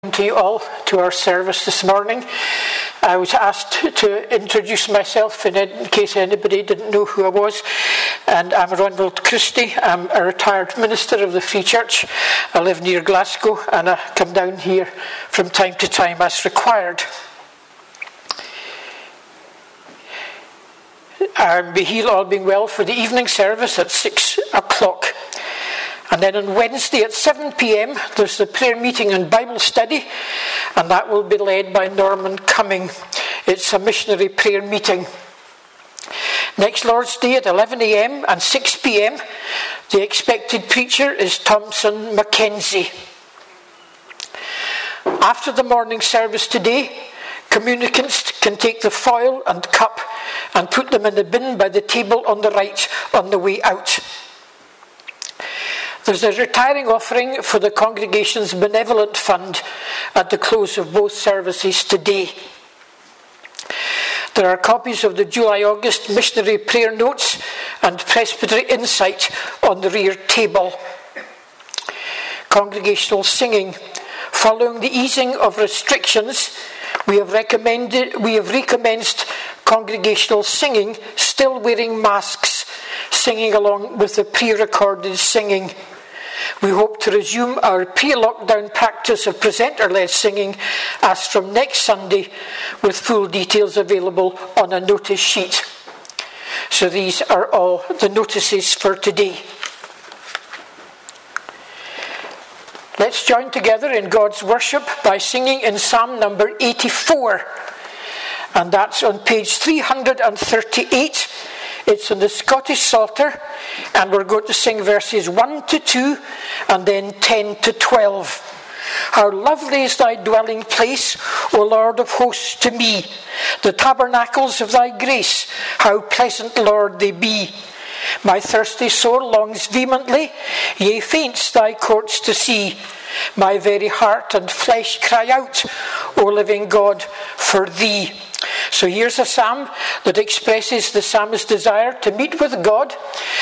To you all to our service this morning. I was asked to introduce myself in case anybody didn't know who I was, and I'm Ronald Christie. I'm a retired minister of the Free Church. I live near Glasgow and I come down here from time to time as required. I'll be here, all being well, for the evening service at 6 o'clock. And then on Wednesday at 7 p.m, there's the prayer meeting and Bible study, and that will be led by Norman Cumming. It's a missionary prayer meeting. Next Lord's Day at 11 a.m. and 6 p.m, the expected preacher is Thompson Mackenzie. After the morning service today, communicants can take the foil and cup and put them in the bin by the table on the right on the way out. There's a retiring offering for the congregation's benevolent fund at the close of both services today. There are copies of the July-August missionary prayer notes and presbytery insight on the rear table. Congregational singing. Following the easing of restrictions, we have recommenced congregational singing, still wearing masks, singing along with the pre-recorded singing. We hope to resume our pre-lockdown practice of presenter-led singing as from next Sunday, with full details available on a notice sheet. So these are all the notices for today. Let's join together in God's worship by singing in Psalm number 84. And that's on page 338. It's in the Scottish Psalter, and we're going to sing verses 1 to 2 and then 10 to 12. How lovely is thy dwelling place, O Lord of hosts, to me, the tabernacles of thy grace, how pleasant, Lord, they be. My thirsty soul longs vehemently, yea, faints thy courts to see. My very heart and flesh cry out, O living God, for thee. So here's a psalm that expresses the psalmist's desire to meet with God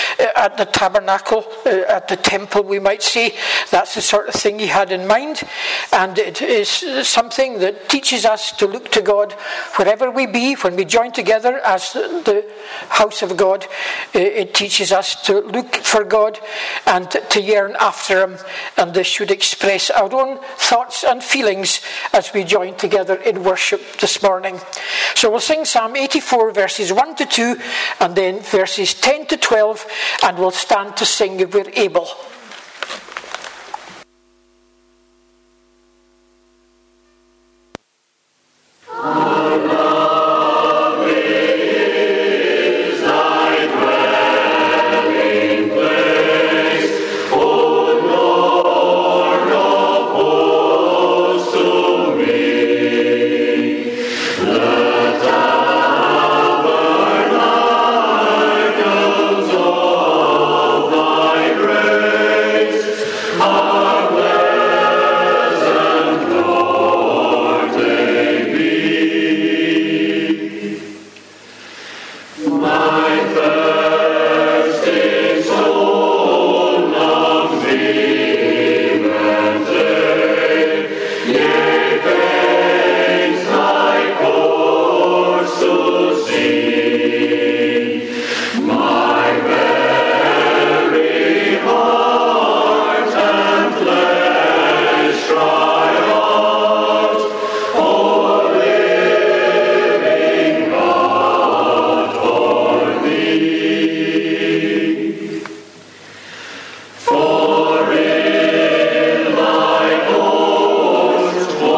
at the tabernacle, at the temple, we might say. That's the sort of thing he had in mind. And it is something that teaches us to look to God wherever we be, when we join together as the house of God. It teaches us to look for God and to yearn after him. And this should express our own thoughts and feelings as we join together in worship this morning. So we'll sing Psalm 84 verses 1 to 2 and then verses 10 to 12, and we'll stand to sing if we're able. For in thy court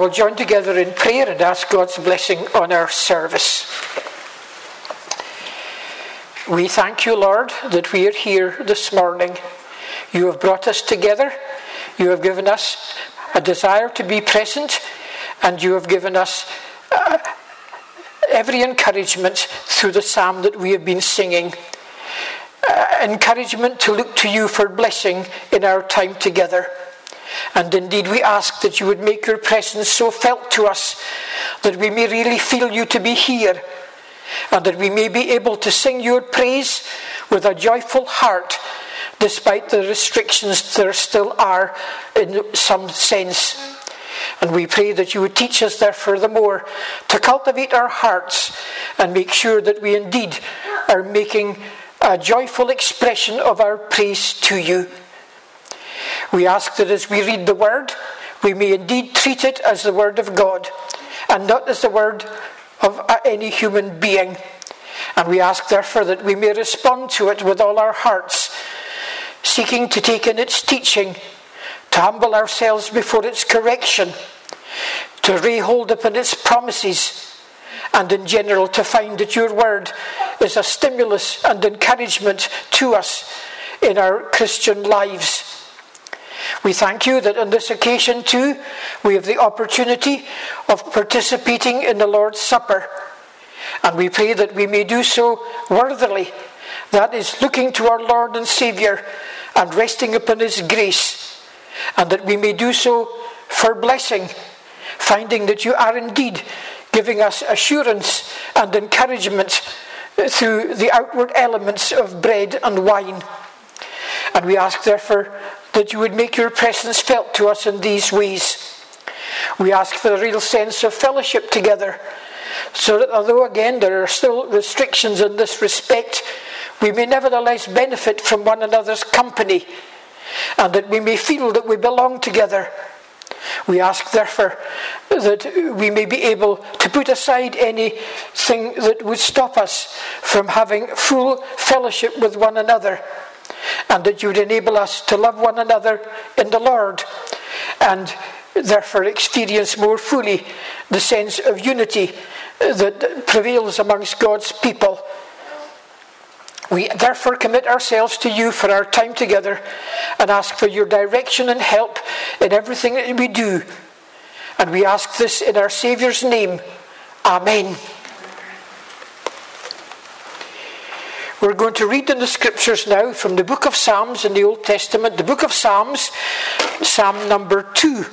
we'll join together in prayer and ask God's blessing on our service. We thank you, Lord, that we are here this morning. You have brought us together. You have given us a desire to be present, and you have given us every encouragement through the psalm that we have been singing. Encouragement to look to you for blessing in our time together. And indeed we ask that you would make your presence so felt to us that we may really feel you to be here, and that we may be able to sing your praise with a joyful heart despite the restrictions there still are in some sense. And we pray that you would teach us there furthermore to cultivate our hearts and make sure that we indeed are making a joyful expression of our praise to you. We ask that as we read the word, we may indeed treat it as the word of God and not as the word of any human being. And we ask therefore that we may respond to it with all our hearts, seeking to take in its teaching, to humble ourselves before its correction, to lay hold upon its promises, and in general to find that your word is a stimulus and encouragement to us in our Christian lives. We thank you that on this occasion too, we have the opportunity of participating in the Lord's Supper. And we pray that we may do so worthily. That is, looking to our Lord and Saviour and resting upon his grace. And that we may do so for blessing, finding that you are indeed giving us assurance and encouragement through the outward elements of bread and wine. And we ask therefore that you would make your presence felt to us in these ways. We ask for a real sense of fellowship together, so that although again there are still restrictions in this respect, we may nevertheless benefit from one another's company, and that we may feel that we belong together. We ask therefore that we may be able to put aside anything that would stop us from having full fellowship with one another, and that you would enable us to love one another in the Lord, and therefore experience more fully the sense of unity that prevails amongst God's people. We therefore commit ourselves to you for our time together and ask for your direction and help in everything that we do. And we ask this in our Saviour's name. Amen. We're going to read in the scriptures now from the book of Psalms in the Old Testament, the book of Psalms, Psalm number 2.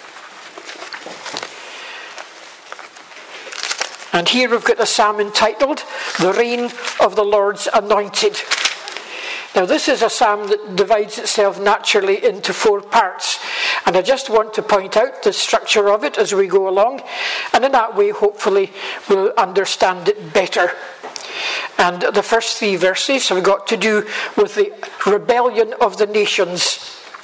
And here we've got a psalm entitled, The Reign of the Lord's Anointed. Now this is a psalm that divides itself naturally into 4 parts. And I just want to point out the structure of it as we go along. And in that way, hopefully, we'll understand it better. And the first 3 verses have got to do with the rebellion of the nations.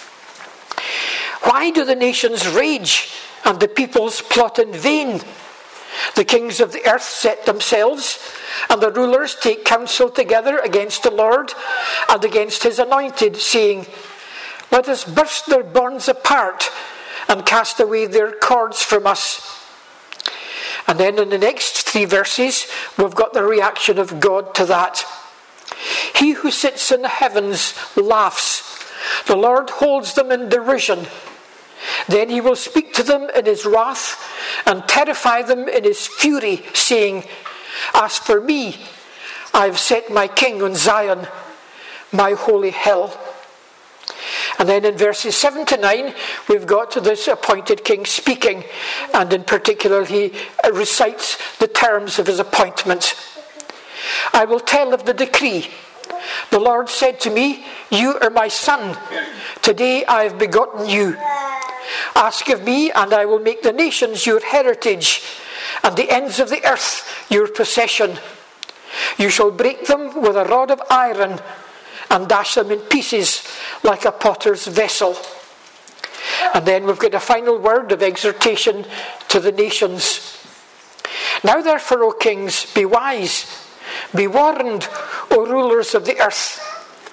Why do the nations rage and the peoples plot in vain? The kings of the earth set themselves, and the rulers take counsel together against the Lord and against his anointed, saying, Let us burst their bonds apart and cast away their cords from us. And then in the next 3 verses, we've got the reaction of God to that. He who sits in the heavens laughs. The Lord holds them in derision. Then he will speak to them in his wrath and terrify them in his fury, saying, As for me, I have set my king on Zion, my holy hill. And then in verses 7 to 9, we've got this appointed king speaking, and in particular he recites the terms of his appointment. I will tell of the decree. The Lord said to me, You are my son. Today I have begotten you. Ask of me, and I will make the nations your heritage, and the ends of the earth your possession. You shall break them with a rod of iron, and dash them in pieces like a potter's vessel. And then we've got a final word of exhortation to the nations. Now therefore, O kings, be wise. Be warned, O rulers of the earth.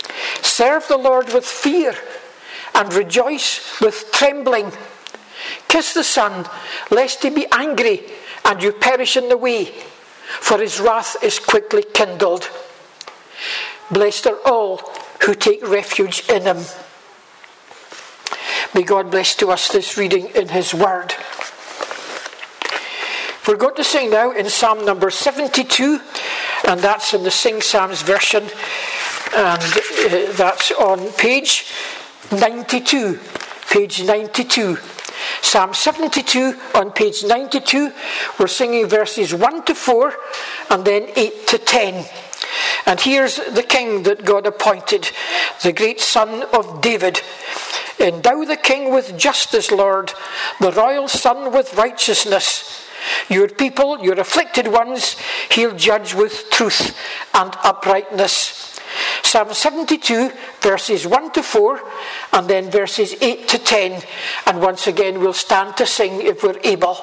Serve the Lord with fear, and rejoice with trembling. kiss the Son, lest he be angry and you perish in the way, for his wrath is quickly kindled. Blessed are all who take refuge in him. May God bless to us this reading in his word. We're going to sing now in Psalm number 72, and that's in the Sing Psalms version, and that's on page 92. Page 92. Psalm 72 on page 92. We're singing verses 1 to 4 and then 8 to 10. And here's the king that God appointed, the great son of David. Endow the king with justice, Lord, the royal son with righteousness. Your people, your afflicted ones, he'll judge with truth and uprightness. Psalm 72, verses 1 to 4, and then verses 8 to 10. And once again, we'll stand to sing if we're able.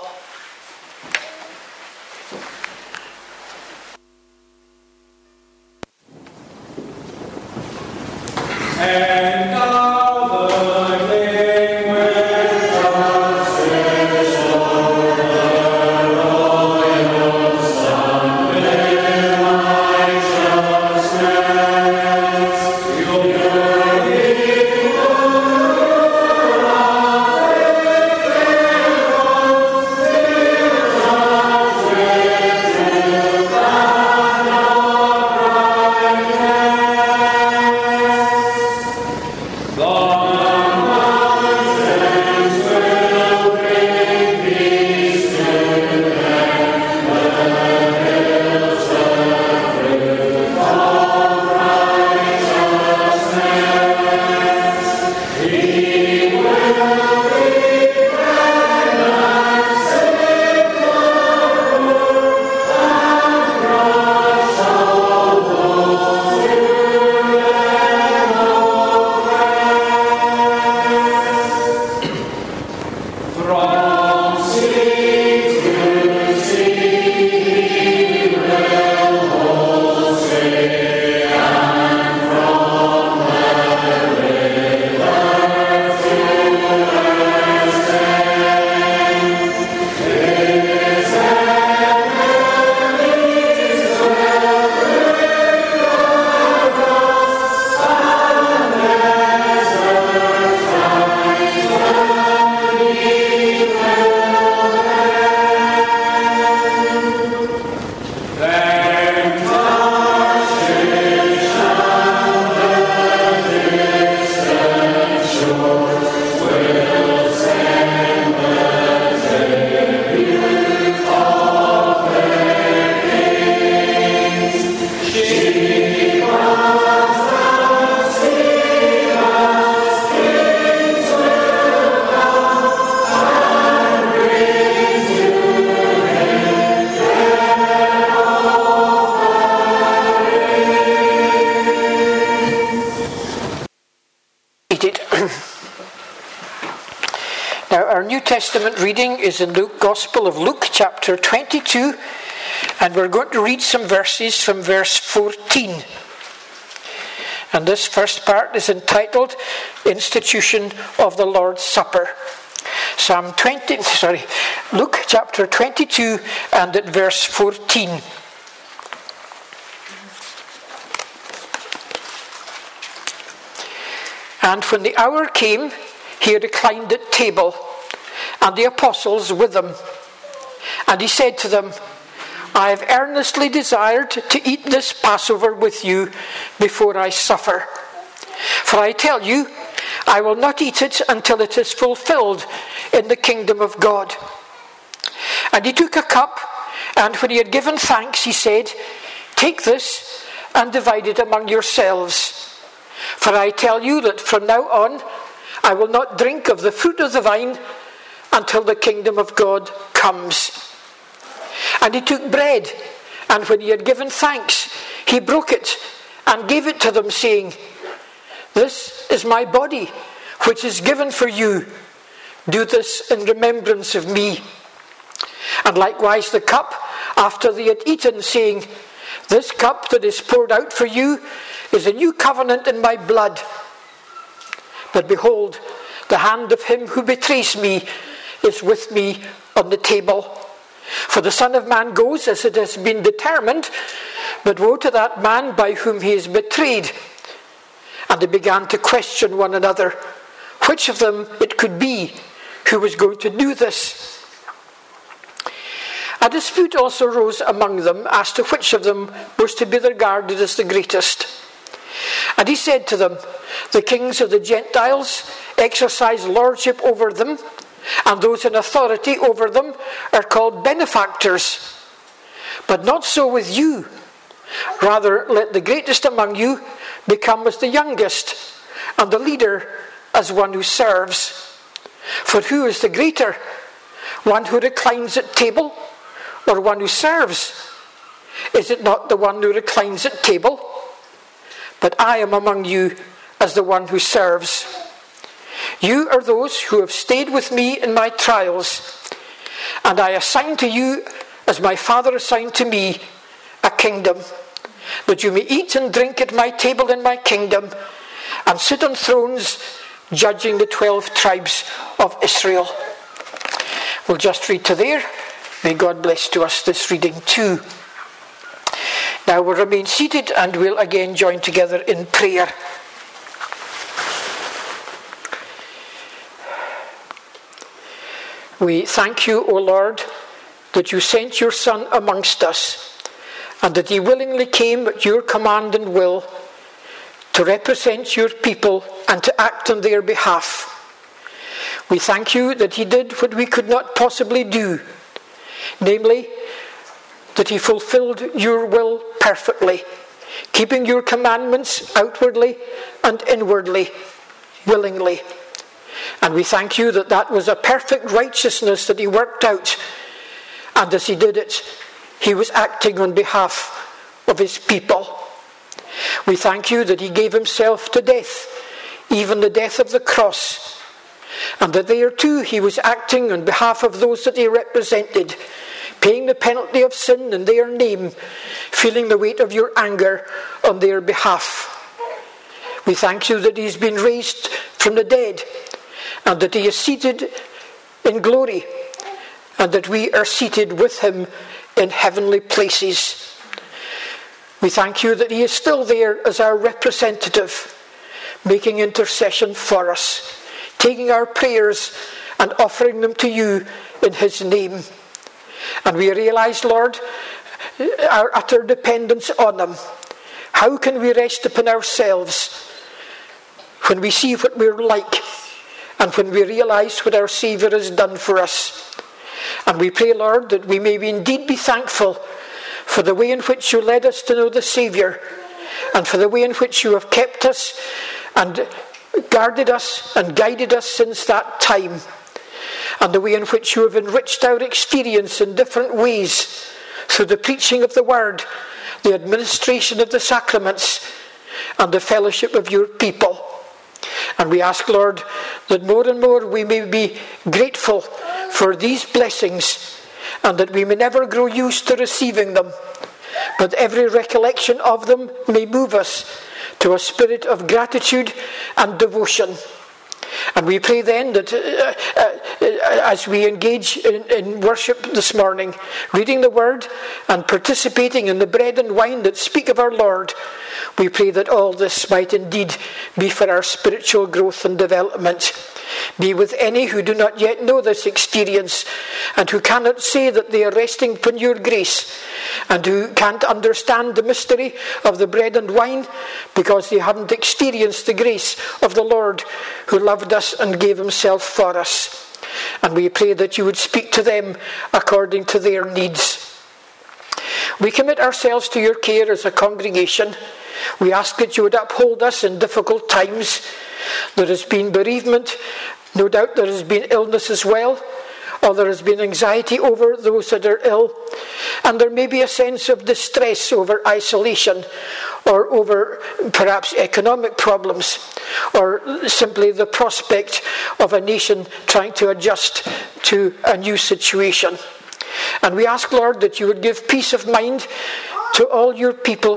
And now the King with justice, Lord, the royal Son with righteousness. Your people Now, our New Testament reading is in the Gospel of Luke, chapter 22, and we're going to read some verses from verse 14. And this first part is entitled Institution of the Lord's Supper. Luke chapter 22 and at verse 14. And when the hour came, he reclined at table, and the apostles with him. And he said to them, I have earnestly desired to eat this Passover with you before I suffer. For I tell you, I will not eat it until it is fulfilled in the kingdom of God. And he took a cup, and when he had given thanks, he said, Take this and divide it among yourselves. For I tell you that from now on, I will not drink of the fruit of the vine until the kingdom of God comes. And he took bread, and when he had given thanks, he broke it and gave it to them, saying, This is my body, which is given for you. Do this in remembrance of me. And likewise the cup, after they had eaten, saying, This cup that is poured out for you is a new covenant in my blood. But behold, the hand of him who betrays me is with me on the table. For the Son of Man goes as it has been determined, but woe to that man by whom he is betrayed. And they began to question one another, which of them it could be who was going to do this. A dispute also arose among them as to which of them was to be regarded as the greatest. And he said to them, the kings of the Gentiles exercise lordship over them, and those in authority over them are called benefactors. But not so with you. Rather, let the greatest among you become as the youngest, and the leader as one who serves. For who is the greater, one who reclines at table, or one who serves? Is it not the one who reclines at table? But I am among you as the one who serves. You are those who have stayed with me in my trials, and I assign to you, as my Father assigned to me, a kingdom, that you may eat and drink at my table in my kingdom, and sit on thrones judging the 12 tribes of Israel. We'll just read to there. May God bless to us this reading too. Now we'll remain seated and we'll again join together in prayer. We thank you, O Lord, that you sent your Son amongst us, and that he willingly came at your command and will to represent your people and to act on their behalf. We thank you that he did what we could not possibly do, namely, that he fulfilled your will perfectly, keeping your commandments outwardly and inwardly, willingly. And we thank you that that was a perfect righteousness that he worked out, and as he did it, he was acting on behalf of his people. We thank you that he gave himself to death, even the death of the cross, and that there too he was acting on behalf of those that he represented, paying the penalty of sin in their name, feeling the weight of your anger on their behalf. We thank you that he's been raised from the dead, and that he is seated in glory, and that we are seated with him in heavenly places. We thank you that he is still there as our representative, making intercession for us, taking our prayers and offering them to you in his name. And we realize, Lord, our utter dependence on him. How can we rest upon ourselves when we see what we're like, and when we realize what our Saviour has done for us? And we pray, Lord, that we may indeed be thankful for the way in which you led us to know the Saviour, and for the way in which you have kept us and guarded us and guided us since that time, and the way in which you have enriched our experience in different ways through the preaching of the Word, the administration of the sacraments, and the fellowship of your people. And we ask, Lord, that more and more we may be grateful for these blessings, and that we may never grow used to receiving them, but every recollection of them may move us to a spirit of gratitude and devotion. And we pray then that as we engage in worship this morning, reading the Word and participating in the bread and wine that speak of our Lord, we pray that all this might indeed be for our spiritual growth and development. Be with any who do not yet know this experience, and who cannot say that they are resting upon your grace, and who can't understand the mystery of the bread and wine because they haven't experienced the grace of the Lord who loved us and gave himself for us. And we pray that you would speak to them according to their needs. We commit ourselves to your care as a congregation. We ask that you would uphold us in difficult times. There has been bereavement, no doubt there has been illness as well, or there has been anxiety over those that are ill, and there may be a sense of distress over isolation, or over perhaps economic problems, or simply the prospect of a nation trying to adjust to a new situation. And we ask, Lord, that you would give peace of mind to all your people,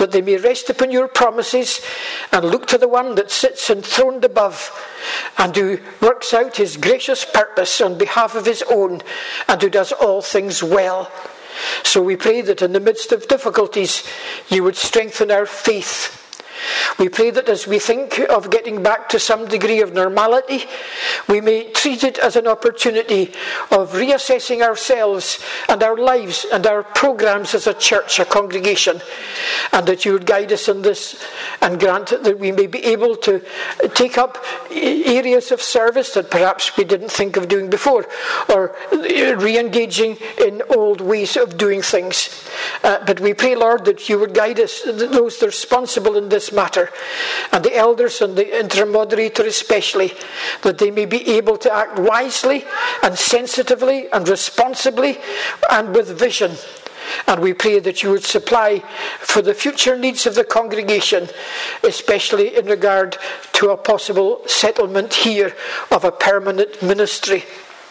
that they may rest upon your promises and look to the one that sits enthroned above and who works out his gracious purpose on behalf of his own and who does all things well. So we pray that in the midst of difficulties, you would strengthen our faith. We pray that as we think of getting back to some degree of normality, we may treat it as an opportunity of reassessing ourselves and our lives and our programs as a church, a congregation, and that you would guide us in this and grant that we may be able to take up areas of service that perhaps we didn't think of doing before, or re-engaging in old ways of doing things. But we pray, Lord, that you would guide us, those responsible in this matter, and the elders and the interim moderator especially, that they may be able to act wisely and sensitively and responsibly and with vision. And we pray that you would supply for the future needs of the congregation, especially in regard to a possible settlement here of a permanent ministry.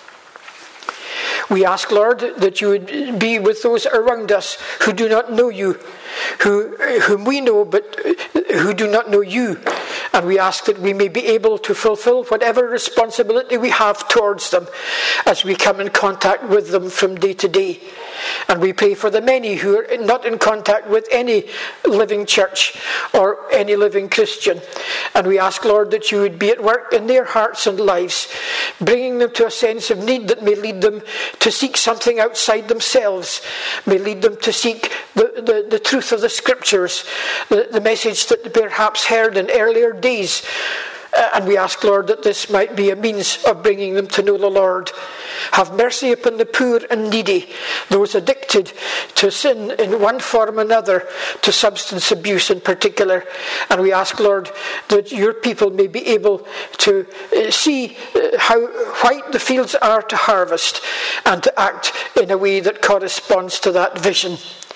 We ask, Lord, that you would be with those around us who do not know you, whom we know but who do not know you. And we ask that we may be able to fulfill whatever responsibility we have towards them as we come in contact with them from day to day. And we pray for the many who are not in contact with any living church or any living Christian. And we ask, Lord, that you would be at work in their hearts and lives, bringing them to a sense of need that may lead them to seek something outside themselves, may lead them to seek the truth of the Scriptures, the message that they perhaps heard in earlier days. And we ask, Lord, that this might be a means of bringing them to know the Lord. Have mercy upon the poor and needy, those addicted to sin in one form or another, to substance abuse in particular. And we ask, Lord, that your people may be able to see how white the fields are to harvest and to act in a way that corresponds to that vision.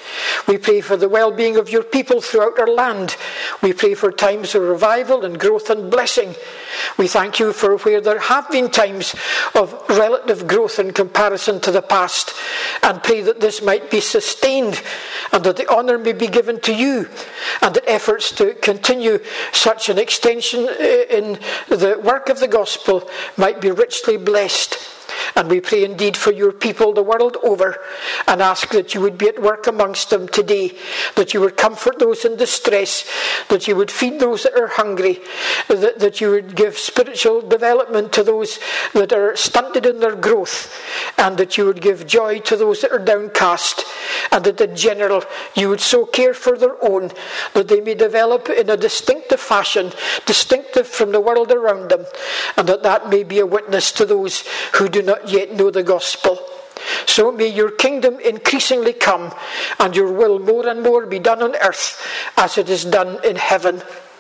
We pray for the well-being of your people throughout our land. We pray for times of revival and growth and blessing. We thank you for where there have been times of relative growth in comparison to the past, and pray that this might be sustained and that the honour may be given to you, and that efforts to continue such an extension in the work of the gospel might be richly blessed. And we pray indeed for your people the world over, and ask that you would be at work amongst them today, that you would comfort those in distress, that you would feed those that are hungry, that you would give spiritual development to those that are stunted in their growth, and that you would give joy to those that are downcast, and that in general you would so care for their own that they may develop in a distinctive fashion, distinctive from the world around them, and that may be a witness to those who do not yet know the gospel. So may your kingdom increasingly come, and your will more and more be done on earth as it is done in heaven.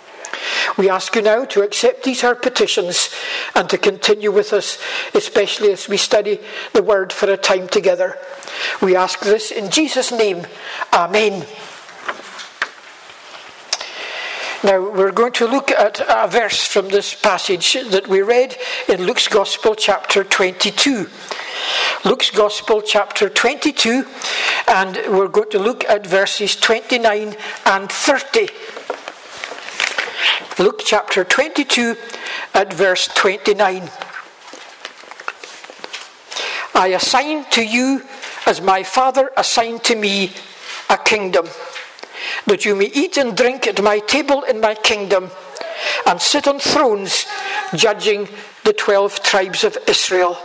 We ask you now to accept these our petitions and to continue with us, especially as we study the word for a time together. We ask this in Jesus' name. Amen. Now we're going to look at a verse from this passage that we read in Luke's Gospel chapter 22. Luke's Gospel chapter 22, and we're going to look at verses 29 and 30. Luke chapter 22 at verse 29. I assign to you, as my Father assigned to me, a kingdom, that you may eat and drink at my table in my kingdom, and sit on thrones judging the 12 tribes of Israel.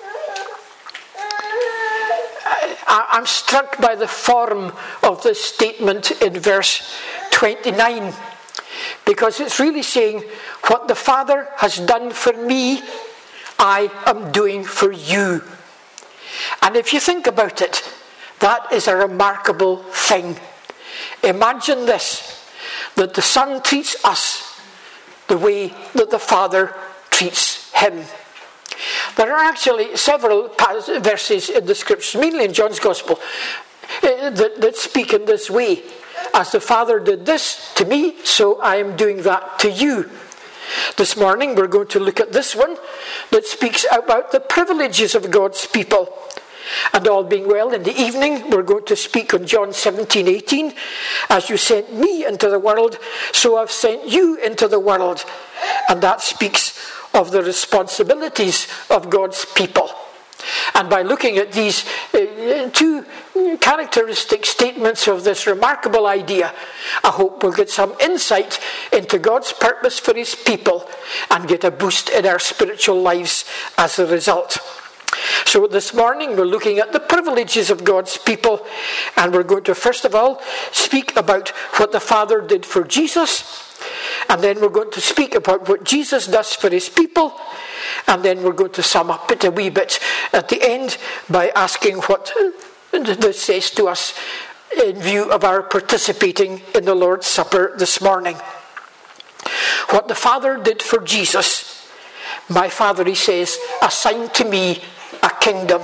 I'm struck by the form of this statement in verse 29, because it's really saying, what the Father has done for me, I am doing for you. And if you think about it, that is a remarkable thing. Imagine this, that the Son treats us the way that the Father treats him. There are actually several verses in the Scriptures, mainly in John's Gospel, that speak in this way. As the Father did this to me, so I am doing that to you. This morning we're going to look at this one that speaks about the privileges of God's people. And all being well, in the evening, we're going to speak on John 17:18. As you sent me into the world, so I've sent you into the world. And that speaks of the responsibilities of God's people. And by looking at these two characteristic statements of this remarkable idea, I hope we'll get some insight into God's purpose for his people and get a boost in our spiritual lives as a result. So this morning we're looking at the privileges of God's people, and we're going to first of all speak about what the Father did for Jesus, and then we're going to speak about what Jesus does for his people, and then we're going to sum up it a wee bit at the end by asking what this says to us in view of our participating in the Lord's Supper this morning. What the Father did for Jesus, my Father, he says, assigned to me a kingdom.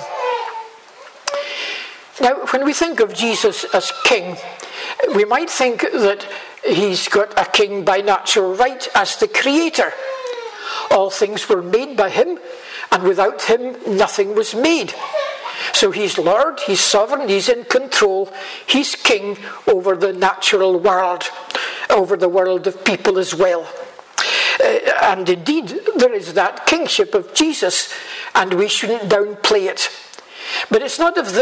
Now, when we think of Jesus as king, we might think that he's got a king by natural right as the creator. All things were made by him, and without him nothing was made. So he's Lord, he's sovereign, he's in control, he's king over the natural world, over the world of people as well. And indeed, there is that kingship of Jesus, and we shouldn't downplay it. But it's not of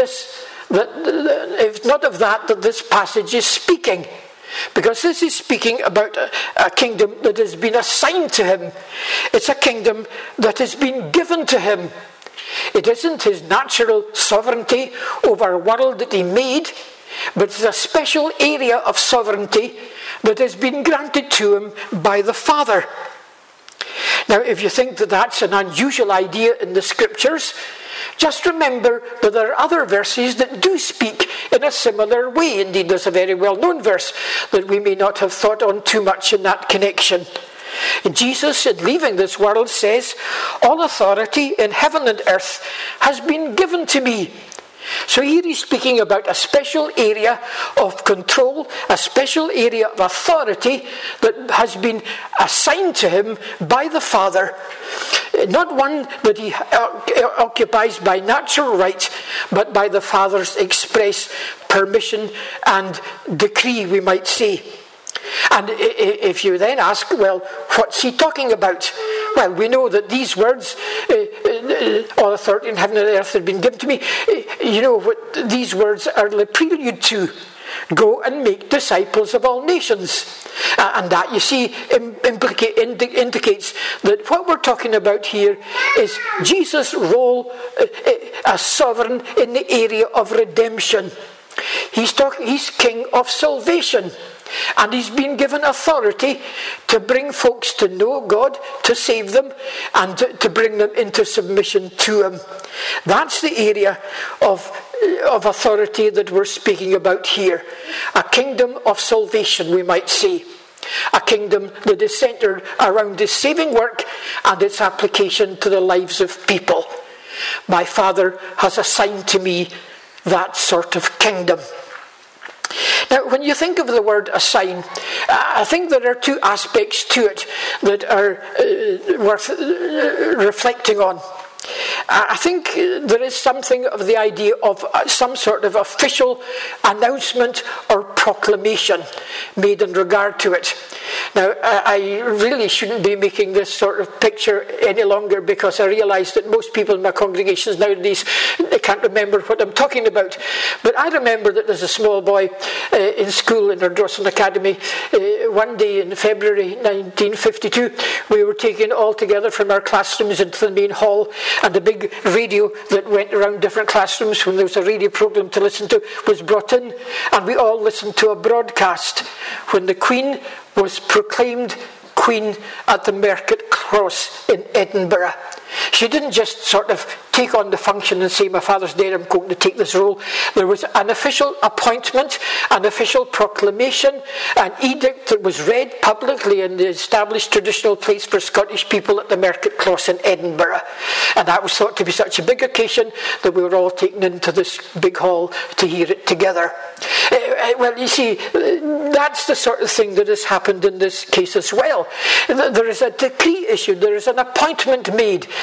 that this passage is speaking, because this is speaking about a kingdom that has been assigned to him. It's a kingdom that has been given to him. It isn't his natural sovereignty over a world that he made, but it's a special area of sovereignty that has been granted to him by the Father. Now, if you think that that's an unusual idea in the Scriptures, just remember that there are other verses that do speak in a similar way. Indeed, there's a very well-known verse that we may not have thought on too much in that connection. And Jesus, in leaving this world, says, all authority in heaven and earth has been given to me. So here he's speaking about a special area of control, a special area of authority that has been assigned to him by the Father. Not one that he occupies by natural right, but by the Father's express permission and decree, we might say. And if you then ask, well, what's he talking about? Well, we know that these words, all authority in heaven and earth has been given to me. You know what these words are the prelude to. Go and make disciples of all nations. And that, you see, indicates that what we're talking about here is Jesus' role as sovereign in the area of redemption. He's king of salvation. And he's been given authority to bring folks to know God, to save them, and to bring them into submission to him. That's the area of authority that we're speaking about here. A kingdom of salvation, we might say. A kingdom that is centered around his saving work and its application to the lives of people. My Father has assigned to me that sort of kingdom. Now, when you think of the word assign, I think there are two aspects to it that are worth reflecting on. I think there is something of the idea of some sort of official announcement or proclamation made in regard to it. Now, I really shouldn't be making this sort of picture any longer, because I realise that most people in my congregations nowadays, they can't remember what I'm talking about. But I remember that as a small boy in school in Ardrossan Academy, one day in February 1952, we were taken all together from our classrooms into the main hall, and a big radio that went around different classrooms when there was a radio programme to listen to was brought in, and we all listened to a broadcast when the Queen was proclaimed Queen at the Market Cross in Edinburgh. She didn't just sort of take on the function and say, my father's dead, I'm going to take this role. There was an official appointment, an official proclamation, an edict that was read publicly in the established traditional place for Scottish people at the Market Cross in Edinburgh. And that was thought to be such a big occasion that we were all taken into this big hall to hear it together. Well, you see, that's the sort of thing that has happened in this case as well. There is a decree issued, there is an appointment made,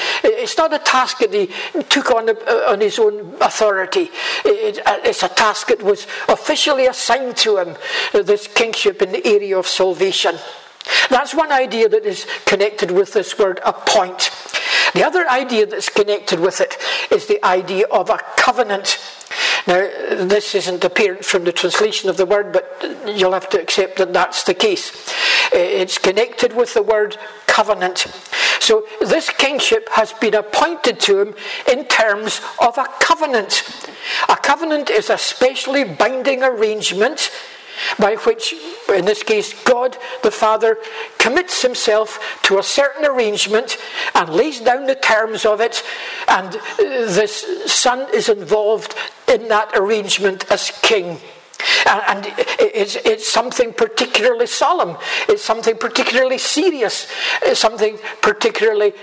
It's not a task that he took on his own authority. It's a task that was officially assigned to him, this kingship in the area of salvation. That's one idea that is connected with this word appoint. The other idea that's connected with it is the idea of a covenant. Now, this isn't apparent from the translation of the word, but you'll have to accept that that's the case. It's connected with the word covenant. So this kingship has been appointed to him in terms of a covenant. A covenant is a specially binding arrangement by which, in this case, God the Father commits himself to a certain arrangement and lays down the terms of it, and this Son is involved in that arrangement as king. And it's something particularly solemn, it's something particularly serious, it's something particularly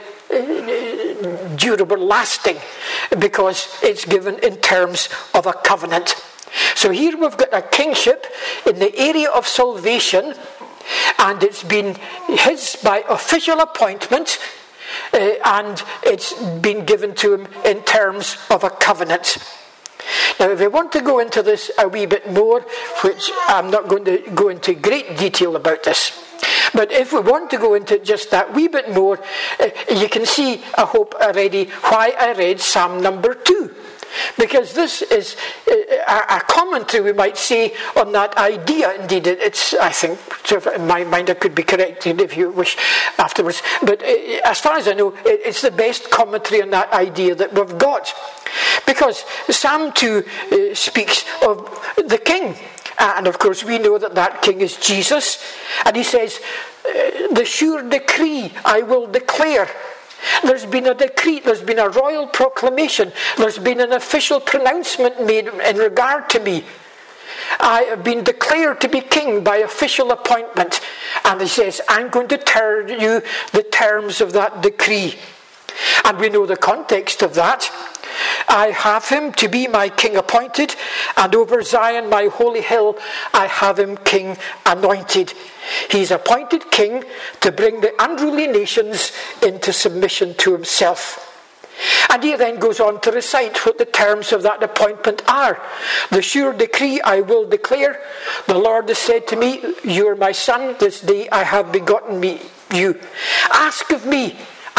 durable, lasting, because it's given in terms of a covenant. So here we've got a kingship in the area of salvation, and it's been his by official appointment, and it's been given to him in terms of a covenant. Now, if we want to go into this a wee bit more, which I'm not going to go into great detail about this, but if we want to go into just that wee bit more, you can see, I hope already, why I read Psalm number 2. Because this is a commentary, we might say, on that idea. Indeed, it's, I think, in my mind, I could be corrected if you wish afterwards. But as far as I know, it's the best commentary on that idea that we've got. Because Psalm 2 speaks of the king. And of course, we know that that king is Jesus. And he says, the sure decree I will declare. There's been a decree, there's been a royal proclamation, there's been an official pronouncement made in regard to me. I have been declared to be king by official appointment. And he says, I'm going to tell you the terms of that decree. And we know the context of that. I have him to be my king appointed, and over Zion, my holy hill, I have him king anointed. He's appointed king to bring the unruly nations into submission to himself. And he then goes on to recite what the terms of that appointment are. The sure decree I will declare. The Lord has said to me, you are my son, this day I have begotten you. Ask of me,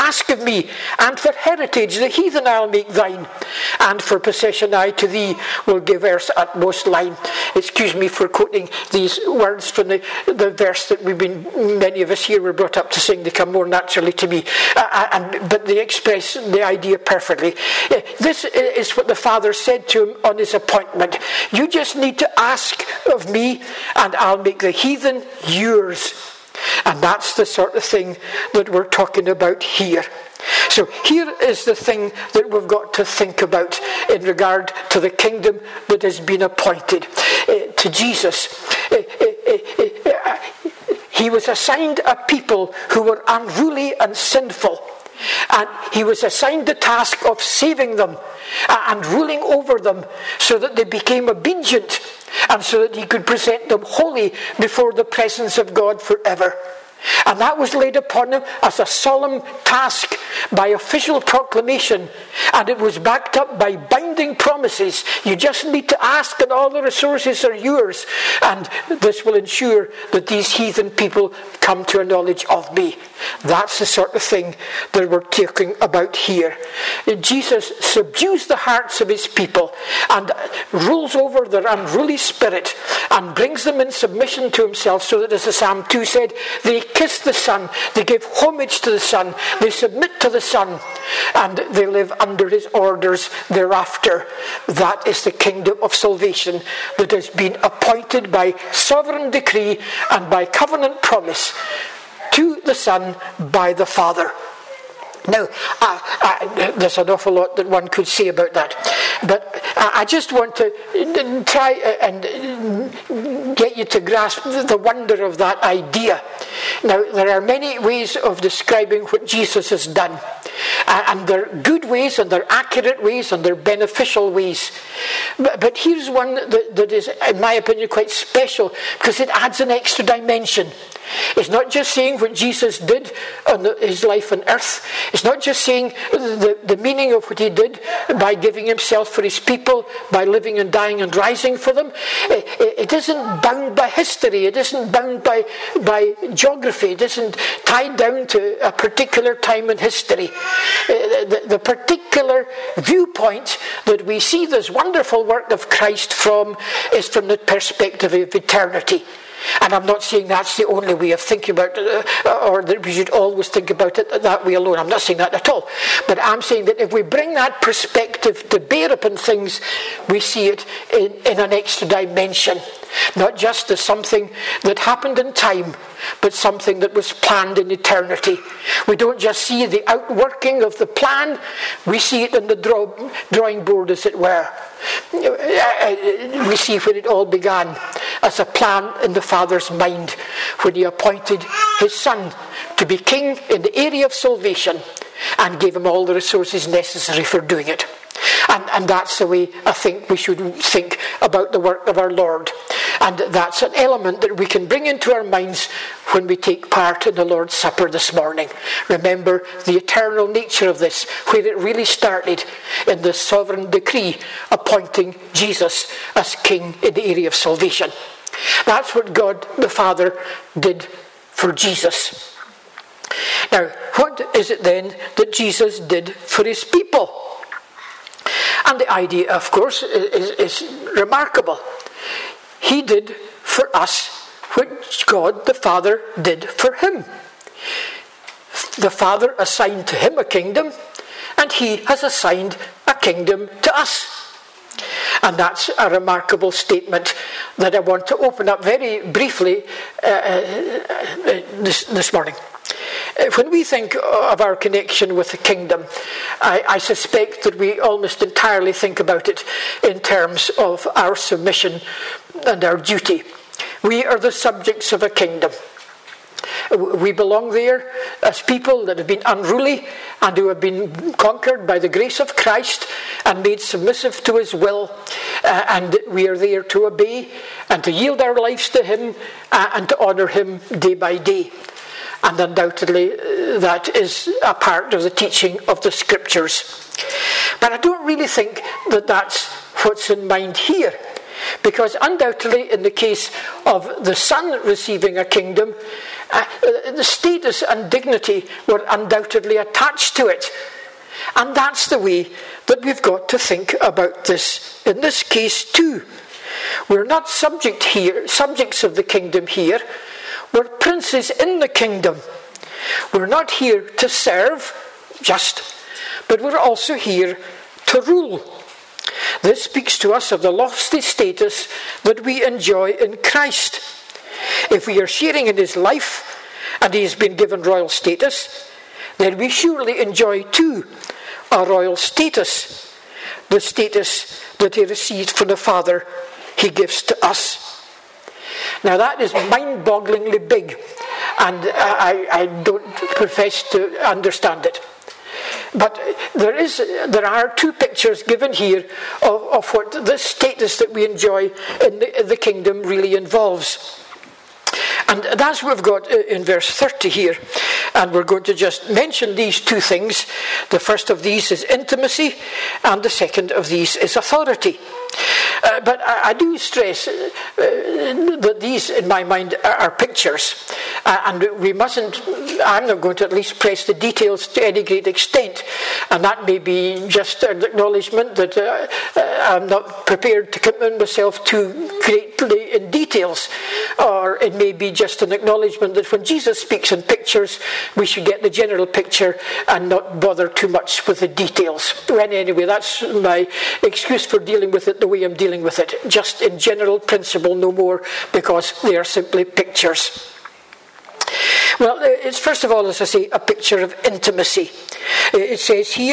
and for heritage the heathen I'll make thine, and for possession I to thee will give earth's utmost line. Excuse me for quoting these words from the verse that many of us here were brought up to sing. They come more naturally to me, but they express the idea perfectly. This is what the Father said to him on his appointment. You just need to ask of me, and I'll make the heathen yours. And that's the sort of thing that we're talking about here. So here is the thing that we've got to think about in regard to the kingdom that has been appointed to Jesus. He was assigned a people who were unruly and sinful. And he was assigned the task of saving them and ruling over them so that they became obedient and so that he could present them holy before the presence of God forever. And that was laid upon him as a solemn task by official proclamation, and it was backed up by binding promises. You just need to ask and all the resources are yours, and this will ensure that these heathen people come to a knowledge of me. That's the sort of thing that we're talking about here. Jesus subdues the hearts of his people and rules over their unruly spirit and brings them in submission to himself, so that, as the Psalm 2 said, they kiss the Son, they give homage to the Son, they submit to the Son, and they live under his orders thereafter. That is the kingdom of salvation that has been appointed by sovereign decree and by covenant promise to the Son by the Father. Now, there's an awful lot that one could say about that, but I just want to try and get you to grasp the wonder of that idea. Now, there are many ways of describing what Jesus has done, and they're good ways, and they're accurate ways, and they're beneficial ways. But here's one that is, in my opinion, quite special, because it adds an extra dimension. It's not just saying what Jesus did on his life on earth. It's not just saying the meaning of what he did by giving himself for his people, by living and dying and rising for them. It isn't bound by history. It isn't bound by geography. It isn't tied down to a particular time in history. The particular viewpoint that we see this wonderful work of Christ from is from the perspective of eternity. And I'm not saying that's the only way of thinking about it, or that we should always think about it that way alone. I'm not saying that at all. But I'm saying that if we bring that perspective to bear upon things, we see it in an extra dimension. Not just as something that happened in time, but something that was planned in eternity. We don't just see the outworking of the plan, we see it in the drawing board, as it were. We see when it all began as a plan in the Father's mind when he appointed his Son to be king in the area of salvation and gave him all the resources necessary for doing it. And that's the way I think we should think about the work of our Lord. And that's an element that we can bring into our minds when we take part in the Lord's Supper this morning. Remember the eternal nature of this, where it really started in the sovereign decree appointing Jesus as king in the area of salvation. That's what God the Father did for Jesus. Now, what is it then that Jesus did for his people? And the idea, of course, is remarkable. He did for us what God the Father did for him. The Father assigned to him a kingdom, and he has assigned a kingdom to us. And that's a remarkable statement that I want to open up very briefly this morning. When we think of our connection with the kingdom, I suspect that we almost entirely think about it in terms of our submission and our duty. We are the subjects of a kingdom. We belong there as people that have been unruly and who have been conquered by the grace of Christ and made submissive to his will, and we are there to obey and to yield our lives to him and to honour him day by day. And undoubtedly that is a part of the teaching of the Scriptures. But I don't really think that that's what's in mind here, because undoubtedly in the case of the Son receiving a kingdom, the status and dignity were undoubtedly attached to it. And that's the way that we've got to think about this in this case too. We're not subjects of the kingdom here. We're princes in the kingdom. We're not here to serve, but we're also here to rule. This speaks to us of the lofty status that we enjoy in Christ. If we are sharing in his life, and he has been given royal status, then we surely enjoy too a royal status, the status that he received from the Father he gives to us. Now that is mind-bogglingly big, and I don't profess to understand it. But there are two pictures given here of what this status that we enjoy in the kingdom really involves. And that's what we've got in verse 30 here. And we're going to just mention these two things. The first of these is intimacy, and the second of these is authority. But I do stress that these, in my mind, are pictures. And we mustn't, I'm not going to at least press the details to any great extent. And that may be just an acknowledgement that I'm not prepared to commit myself too greatly in details. Or it may be just an acknowledgement that when Jesus speaks in pictures, we should get the general picture and not bother too much with the details. Well, anyway, that's my excuse for dealing with it the way I'm dealing with it. Just in general principle, no more, because they are simply pictures. Well, it's first of all, as I say, a picture of intimacy. It says here,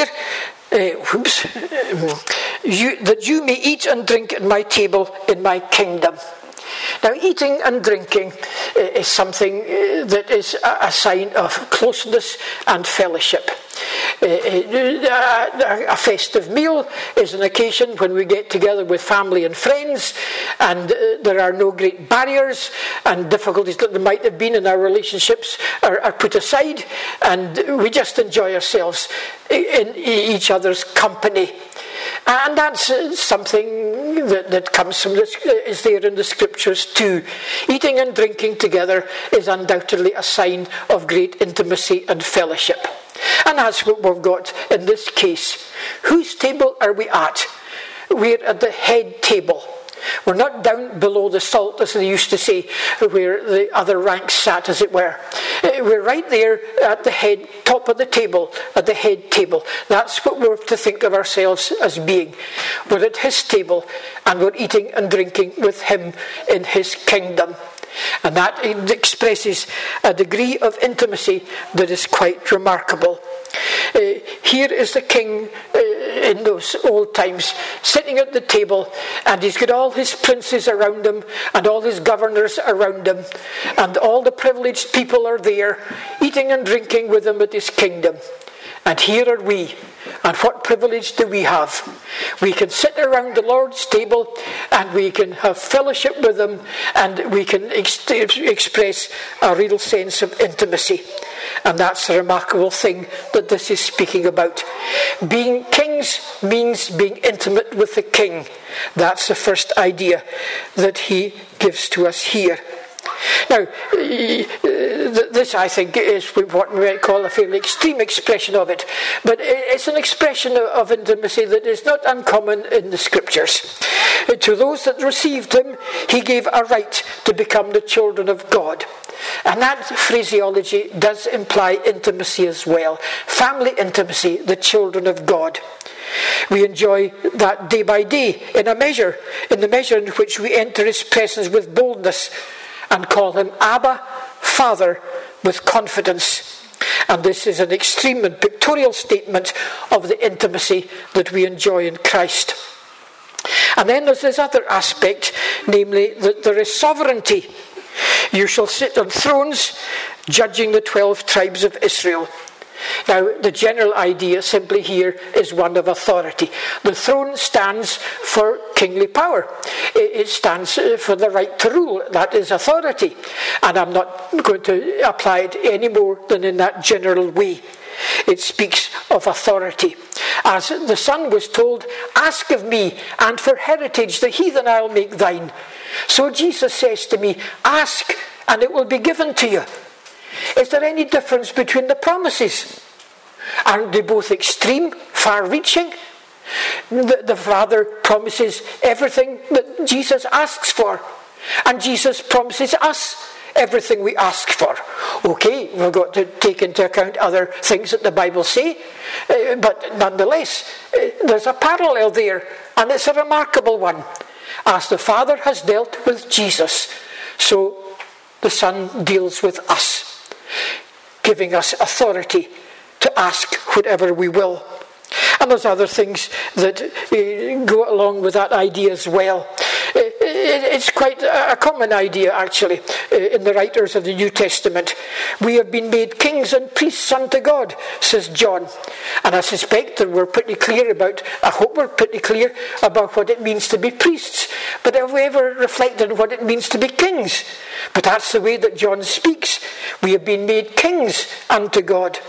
that you may eat and drink at my table in my kingdom. Now, eating and drinking is something that is a sign of closeness and fellowship. A festive meal is an occasion when we get together with family and friends, and there are no great barriers, and difficulties that there might have been in our relationships are put aside, and we just enjoy ourselves in each other's company. And that's something that comes from this, is there in the scriptures too. Eating and drinking together is undoubtedly a sign of great intimacy and fellowship. And that's what we've got in this case. Whose table are we at? We're at the head table. We're not down below the salt, as they used to say, where the other ranks sat, as it were. We're right there at the head, top of the table, at the head table. That's what we're to think of ourselves as being. We're at his table, and we're eating and drinking with him in his kingdom. And that expresses a degree of intimacy that is quite remarkable. Here is the king in those old times, sitting at the table, and he's got all his princes around him, and all his governors around him, and all the privileged people are there, eating and drinking with him at his kingdom. And here are we, and what privilege do we have? We can sit around the Lord's table, and we can have fellowship with him, and we can express a real sense of intimacy. And that's a remarkable thing that this is speaking about. Being kings means being intimate with the king. That's the first idea that he gives to us here. Now, this I think is what we might call a fairly extreme expression of it, but it's an expression of intimacy that is not uncommon in the scriptures. To those that received him, he gave a right to become the children of God. And that phraseology does imply intimacy as well. Family intimacy, the children of God. We enjoy that day by day in the measure in which we enter his presence with boldness and call him Abba, Father, with confidence. And this is an extreme and pictorial statement of the intimacy that we enjoy in Christ. And then there's this other aspect, namely that there is sovereignty. You shall sit on thrones, judging the 12 tribes of Israel. Now, the general idea simply here is one of authority. The throne stands for kingly power. It stands for the right to rule. That is authority. And I'm not going to apply it any more than in that general way. It speaks of authority. As the son was told, ask of me, and for heritage the heathen I'll make thine. So Jesus says to me, ask, and it will be given to you. Is there any difference between the promises? Aren't they both extreme, far-reaching? The Father promises everything that Jesus asks for, and Jesus promises us everything we ask for. Okay, we've got to take into account other things that the Bible say, but nonetheless, there's a parallel there, and it's a remarkable one. As the Father has dealt with Jesus, so the Son deals with us, giving us authority to ask whatever we will. And there's other things that go along with that idea as well. It's quite a common idea, actually, in the writers of the New Testament. We have been made kings and priests unto God, says John. And I suspect that I hope we're pretty clear about what it means to be priests. But have we ever reflected on what it means to be kings? But that's the way that John speaks. We have been made kings unto God.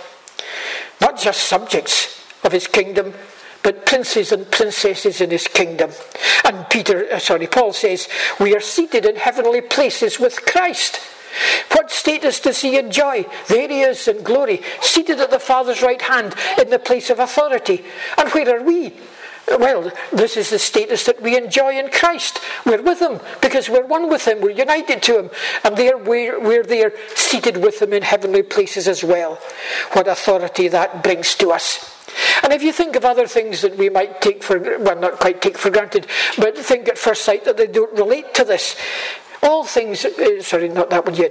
Not just subjects of his kingdom, but princes and princesses in his kingdom. And Paul says, we are seated in heavenly places with Christ. What status does he enjoy? There he is in glory, seated at the Father's right hand in the place of authority. And where are we? Well, this is the status that we enjoy in Christ. We're with him because we're one with him. We're united to him. And we're there seated with him in heavenly places as well. What authority that brings to us. And if you think of other things that we might not quite take for granted, but think at first sight that they don't relate to this. All things, not that one yet.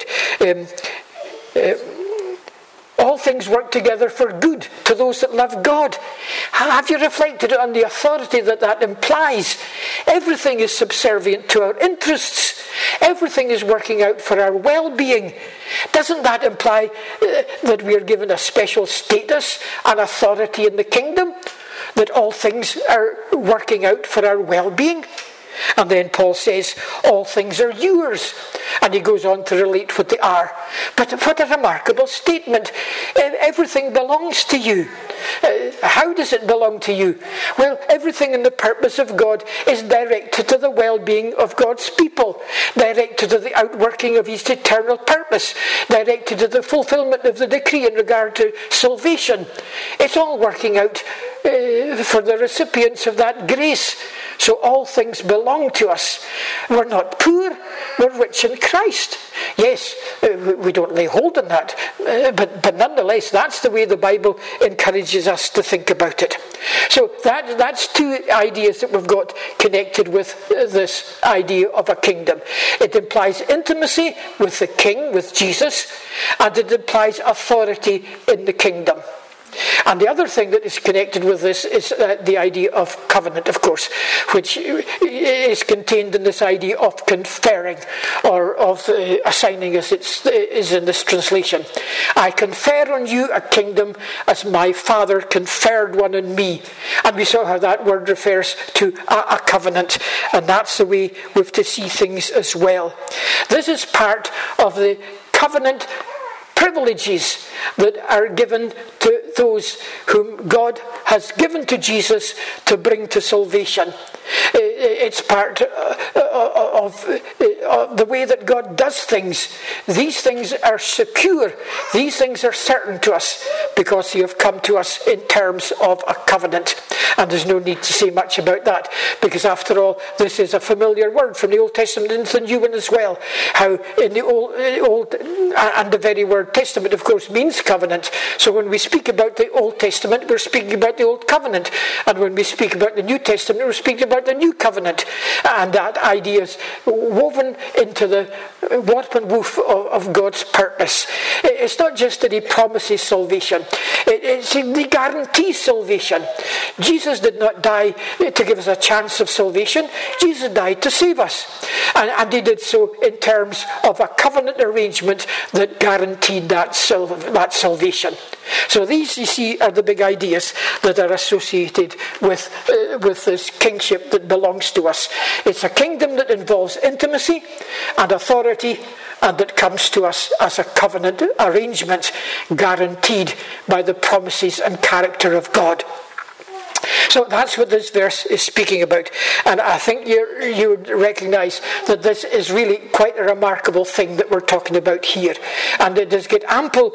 All things work together for good to those that love God. Have you reflected on the authority that implies? Everything is subservient to our interests. Everything is working out for our well-being. Doesn't that imply that we are given a special status and authority in the kingdom? That all things are working out for our well-being? And then Paul says, all things are yours. And he goes on to relate what they are. But what a remarkable statement. Everything belongs to you. How does it belong to you? Well, everything in the purpose of God is directed to the well-being of God's people, directed to the outworking of his eternal purpose, directed to the fulfillment of the decree in regard to salvation. It's all working out for the recipients of that grace. So all things belong to us. We're not poor, we're rich in Christ. Yes, we don't lay hold on that, but nonetheless, that's the way the Bible encourages us to think about it. So that's two ideas that we've got connected with this idea of a kingdom. It implies intimacy with the King, with Jesus, and it implies authority in the kingdom. And the other thing that is connected with this is the idea of covenant, of course, which is contained in this idea of conferring, or of assigning, as it is in this translation. I confer on you a kingdom as my Father conferred one on me. And we saw how that word refers to a covenant, and that's the way we have to see things as well. This is part of the covenant privileges that are given to those whom God has given to Jesus to bring to salvation. It's part of the way that God does things. These things are secure. These things are certain to us because they have come to us in terms of a covenant. And there's no need to say much about that, because after all, this is a familiar word from the Old Testament and the New one as well. How in the Old and the very word Testament, of course, means covenant. So when we speak about the Old Testament, we're speaking about the Old Covenant. And when we speak about the New Testament, we're speaking about the New Covenant. And that idea is woven into the warp and woof of God's purpose. It's not just that he promises salvation. He guarantees salvation. Jesus did not die to give us a chance of salvation. Jesus died to save us. And he did so in terms of a covenant arrangement that guaranteed that salvation. So these, you see, are the big ideas that are associated with this kingship that belongs to us. It's a kingdom that involves intimacy and authority, and that comes to us as a covenant arrangement guaranteed by the promises and character of God. So that's what this verse is speaking about. And I think you would recognise that this is really quite a remarkable thing that we're talking about here. And it does get ample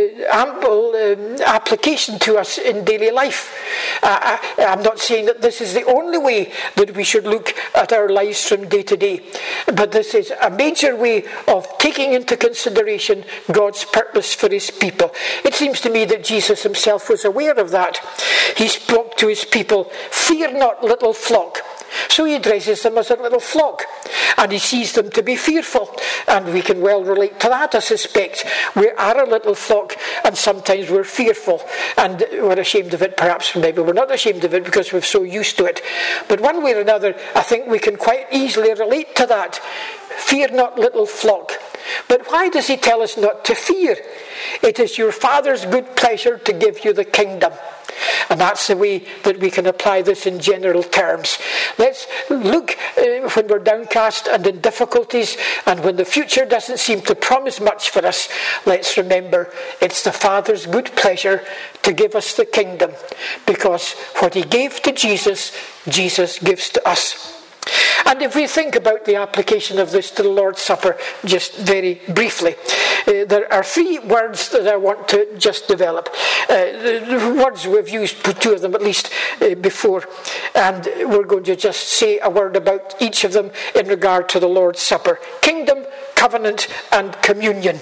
application to us in daily life. I'm not saying that this is the only way that we should look at our lives from day to day. But this is a major way of taking into consideration God's purpose for his people. It seems to me that Jesus himself was aware of that. He spoke to his people, "Fear not, little flock." So he addresses them as a little flock, and he sees them to be fearful. And we can well relate to that, I suspect. We are a little flock, and sometimes we're fearful, and we're ashamed of it. Perhaps maybe we're not ashamed of it because we're so used to it. But one way or another, I think we can quite easily relate to that. Fear not, little flock. But why does he tell us not to fear? It is your Father's good pleasure to give you the kingdom. And that's the way that we can apply this in general terms. Let's look when we're downcast and in difficulties, and when the future doesn't seem to promise much for us, let's remember it's the Father's good pleasure to give us the kingdom, because what he gave to Jesus, Jesus gives to us. And if we think about the application of this to the Lord's Supper, just very briefly, there are three words that I want to just develop. The words we've used, two of them at least, before, and we're going to just say a word about each of them in regard to the Lord's Supper: kingdom, covenant, and communion.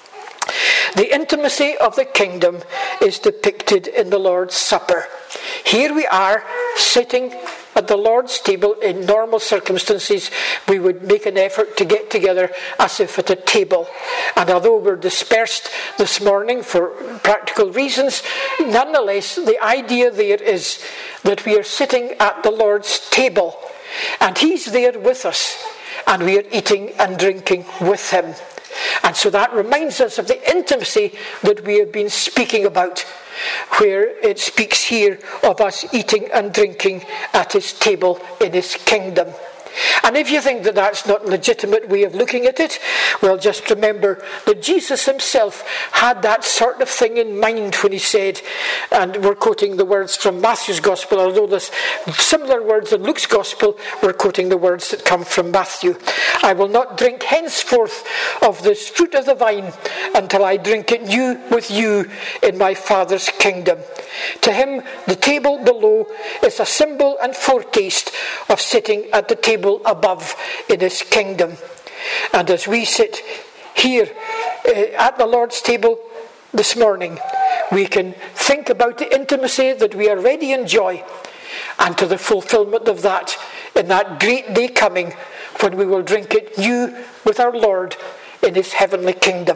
The intimacy of the kingdom is depicted in the Lord's Supper. Here we are sitting at the Lord's table. In normal circumstances, we would make an effort to get together as if at a table. And although we're dispersed this morning for practical reasons, nonetheless, the idea there is that we are sitting at the Lord's table, and he's there with us, and we are eating and drinking with him. And so that reminds us of the intimacy that we have been speaking about, where it speaks here of us eating and drinking at his table in his kingdom. And if you think that that's not a legitimate way of looking at it, well, just remember that Jesus himself had that sort of thing in mind when he said, and we're quoting the words from Matthew's Gospel, although there's similar words in Luke's Gospel, we're quoting the words that come from Matthew. I will not drink henceforth of this fruit of the vine until I drink it new with you in my Father's kingdom. To him, the table below is a symbol and foretaste of sitting at the table above in his kingdom. And as we sit here at the Lord's table this morning, we can think about the intimacy that we already enjoy, and to the fulfillment of that in that great day coming when we will drink it new with our Lord in his heavenly kingdom.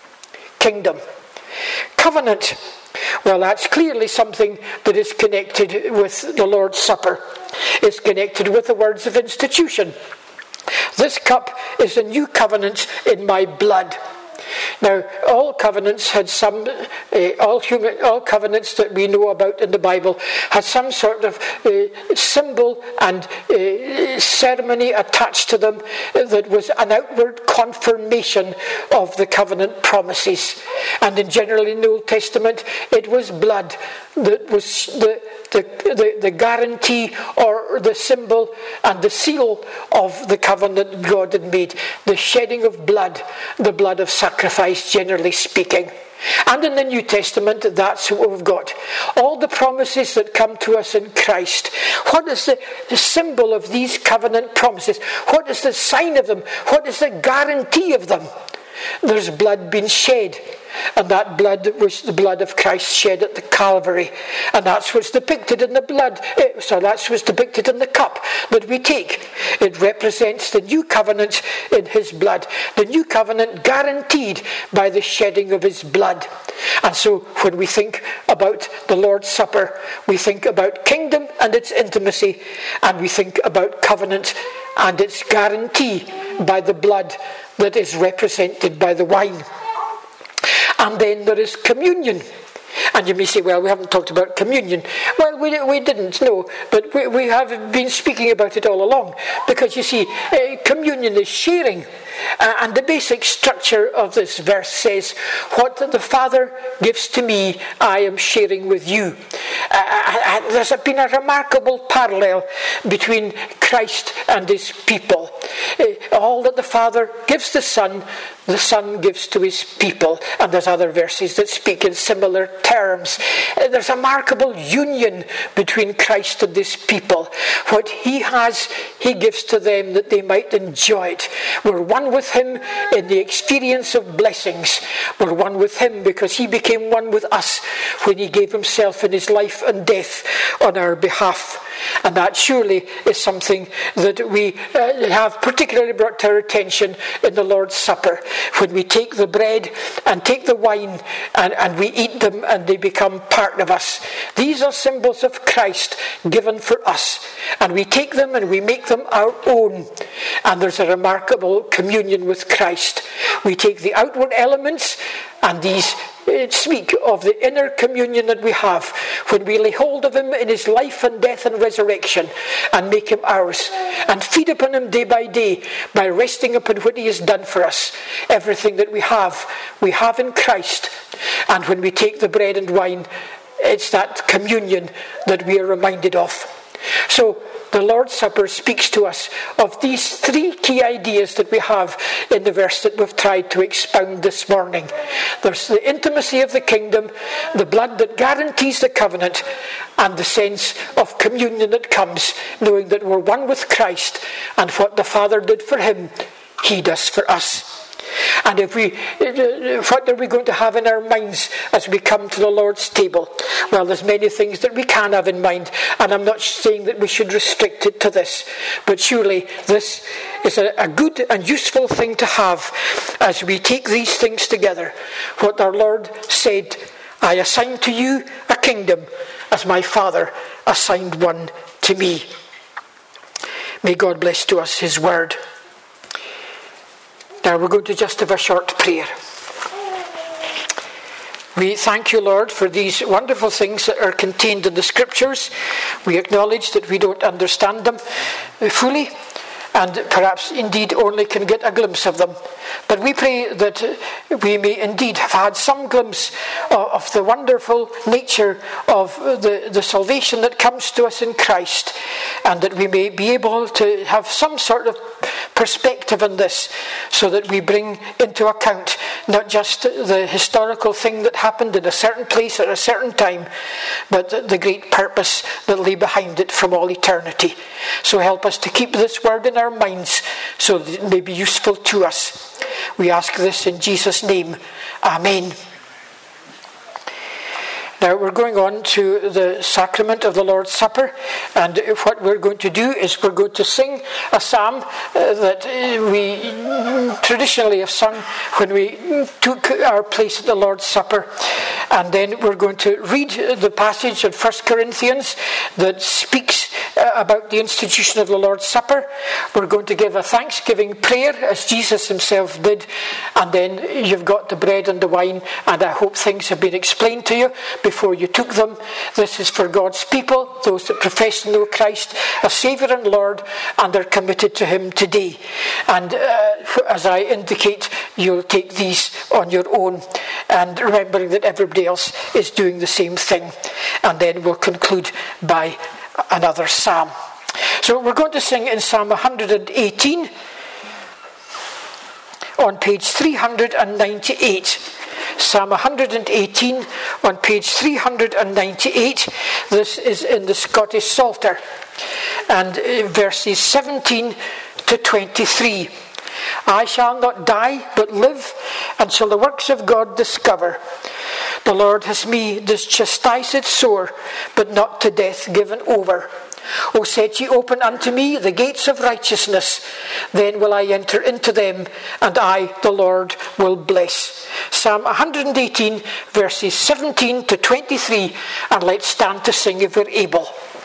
Covenant. Well, that's clearly something that is connected with the Lord's Supper. It's connected with the words of institution. This cup is a new covenant in my blood. Now, all covenants had some, all covenants that we know about in the Bible had some sort of symbol and ceremony attached to them that was an outward confirmation of the covenant promises. And in generally in the Old Testament, it was blood that was the guarantee or the symbol and the seal of the covenant God had made. The shedding of blood, the blood of sacrifice, generally speaking. And in the New Testament, that's what we've got. All the promises that come to us in Christ. What is the symbol of these covenant promises? What is the sign of them? What is the guarantee of them? There's blood being shed. And that blood was the blood of Christ shed at the Calvary. And that's what's depicted in the blood. That's what's depicted in the cup that we take. It represents the new covenant in his blood. The new covenant guaranteed by the shedding of his blood. And so when we think about the Lord's Supper, we think about kingdom and its intimacy. And we think about covenant and its guarantee by the blood that is represented by the wine. And then there is communion. And you may say, well, we haven't talked about communion. Well, we didn't, no. But we have been speaking about it all along. Because you see, communion is sharing. And the basic structure of this verse says, what the Father gives to me, I am sharing with you. There's been a remarkable parallel between Christ and his people. All that the Father gives the Son gives to his people. And there's other verses that speak in similar terms. There's a remarkable union between Christ and his people. What he has, he gives to them that they might enjoy it. We're one with him in the experience of blessings. We're one with him because he became one with us when he gave himself in his life and death on our behalf. And that surely is something that we have particularly brought to our attention in the Lord's Supper. When we take the bread and take the wine and we eat them and they become part of us. These are symbols of Christ given for us. And we take them and we make them our own. And there's a remarkable communion with Christ. We take the outward elements and these speak of the inner communion that we have when we lay hold of him in his life and death and resurrection and make him ours and feed upon him day by day by resting upon what he has done for us. Everything that we have in Christ. And when we take the bread and wine, it's that communion that we are reminded of. So the Lord's Supper speaks to us of these three key ideas that we have in the verse that we've tried to expound this morning. There's the intimacy of the kingdom, the blood that guarantees the covenant, and the sense of communion that comes, knowing that we're one with Christ, and what the Father did for him, he does for us. And what are we going to have in our minds as we come to the Lord's table? Well, there's many things that we can have in mind, and I'm not saying that we should restrict it to this, but surely this is a good and useful thing to have as we take these things together. What our Lord said, I assign to you a kingdom as my Father assigned one to me. May God bless to us his word. Now we're going to just have a short prayer. We thank you, Lord, for these wonderful things that are contained in the Scriptures. We acknowledge that we don't understand them fully, and perhaps indeed only can get a glimpse of them. But we pray that we may indeed have had some glimpse of the wonderful nature of the salvation that comes to us in Christ, and that we may be able to have some sort of perspective on this, so that we bring into account not just the historical thing that happened in a certain place at a certain time, but the great purpose that lay behind it from all eternity. So help us to keep this word in our minds so that it may be useful to us. We ask this in Jesus' name. Amen. Now we're going on to the sacrament of the Lord's Supper, and what we're going to do is we're going to sing a psalm that we traditionally have sung when we took our place at the Lord's Supper, and then we're going to read the passage in 1 Corinthians that speaks about the institution of the Lord's Supper. We're going to give a thanksgiving prayer as Jesus himself did, and then you've got the bread and the wine, and I hope things have been explained to you before you took them. This is for God's people, those that profess to know Christ as Saviour and Lord and are committed to him today. And as I indicate, you'll take these on your own, and remembering that everybody else is doing the same thing. And then we'll conclude by another psalm. So we're going to sing in Psalm 118 on page 398. Psalm 118 on page 398. This is in the Scottish Psalter, and verses 17 to 23. I shall not die, but live, and shall the works of God discover. The Lord has me dischastised sore, but not to death given over. O set ye open unto me the gates of righteousness, then will I enter into them, and I, the Lord, will bless. Psalm 118, verses 17 to 23, and let's stand to sing if we're able.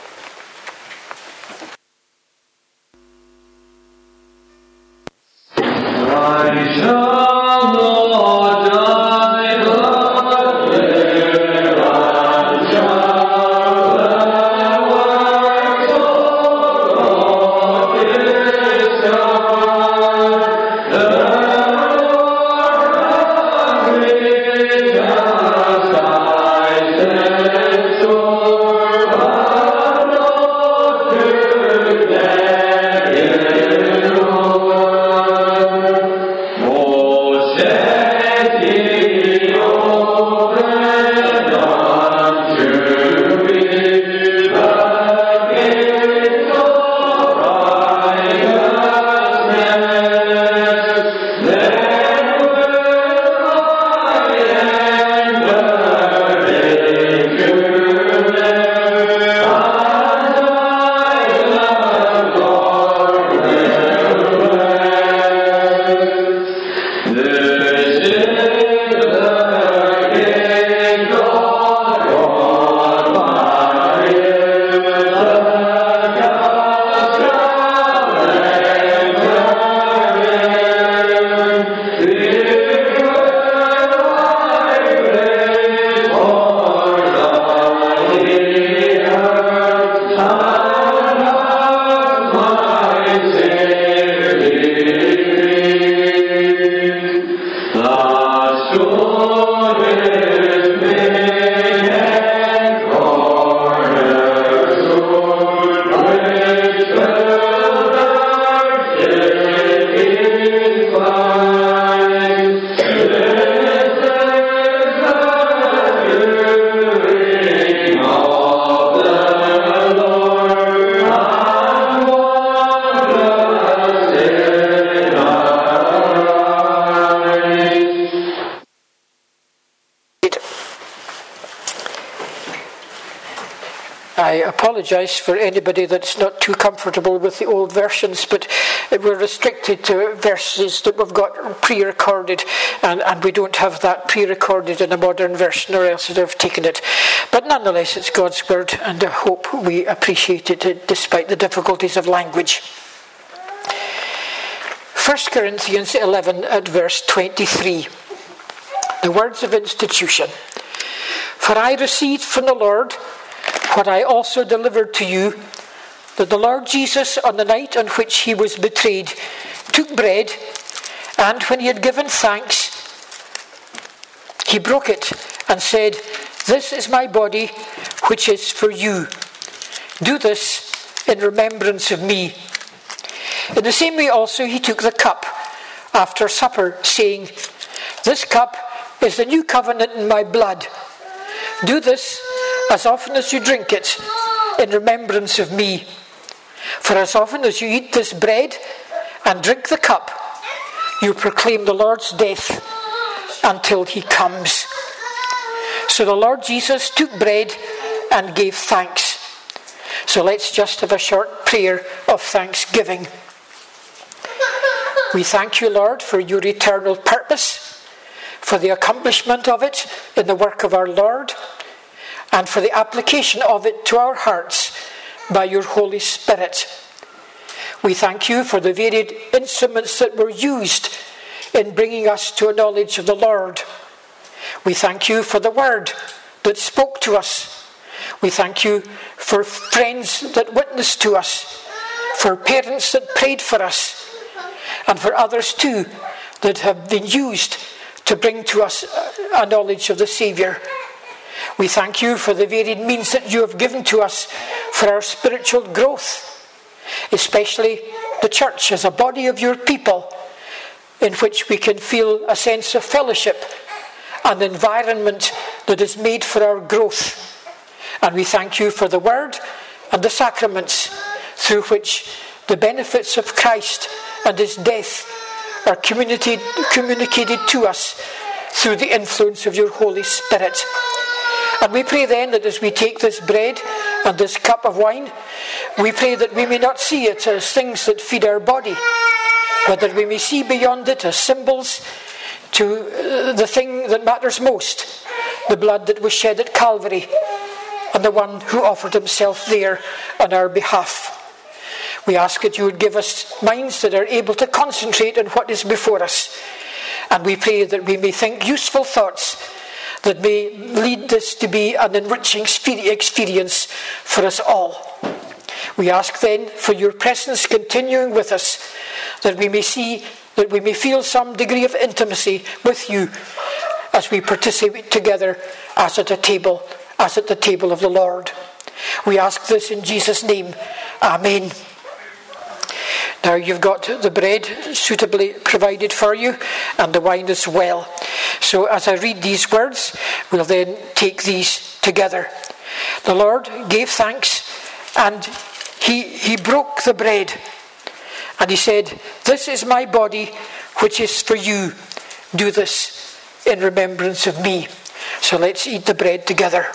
I shall not die, but live, and shall the works of God discover. The Lord hath me chastised sore, but not to death given over. I apologise for anybody that's not too comfortable with the old versions, but we're restricted to verses that we've got pre-recorded, and we don't have that pre-recorded in a modern version, or else I'd have taken it. But nonetheless, it's God's word, and I hope we appreciate it despite the difficulties of language. 1 Corinthians 11 at verse 23. The words of institution. For I received from the Lord what I also delivered to you, that the Lord Jesus, on the night on which he was betrayed, took bread, and when he had given thanks, he broke it and said, "This is my body, which is for you. Do this in remembrance of me." In the same way also he took the cup after supper, saying, "This cup is the new covenant in my blood. Do this as often as you drink it in remembrance of me. For as often as you eat this bread and drink the cup, you proclaim the Lord's death until he comes." So the Lord Jesus took bread and gave thanks. So let's just have a short prayer of thanksgiving. We thank you, Lord, for your eternal purpose, for the accomplishment of it in the work of our Lord, and for the application of it to our hearts by your Holy Spirit. We thank you for the varied instruments that were used in bringing us to a knowledge of the Lord. We thank you for the word that spoke to us. We thank you for friends that witnessed to us, for parents that prayed for us, and for others too that have been used to bring to us a knowledge of the Saviour. We thank you for the varied means that you have given to us for our spiritual growth, especially the church as a body of your people, in which we can feel a sense of fellowship, an environment that is made for our growth. And we thank you for the word and the sacraments through which the benefits of Christ and his death are communicated to us through the influence of your Holy Spirit. And we pray then that as we take this bread and this cup of wine, we pray that we may not see it as things that feed our body, but that we may see beyond it as symbols to the thing that matters most, the blood that was shed at Calvary, and the one who offered himself there on our behalf. We ask that you would give us minds that are able to concentrate on what is before us, and we pray that we may think useful thoughts that may lead this to be an enriching experience for us all. We ask then for your presence continuing with us, that we may feel some degree of intimacy with you as we participate together as at the table of the Lord. We ask this in Jesus' name. Amen. Now you've got the bread suitably provided for you, and the wine as well. So as I read these words, we'll then take these together. The Lord gave thanks, and he broke the bread, and he said, "This is my body, which is for you. Do this in remembrance of me." So let's eat the bread together.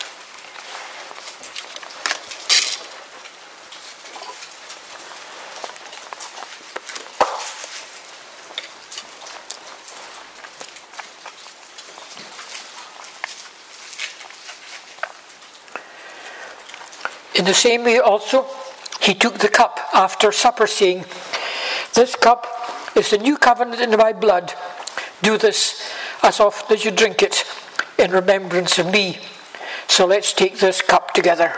In the same way also, he took the cup after supper, saying, "This cup is the new covenant in my blood. Do this as often as you drink it in remembrance of me." So let's take this cup together.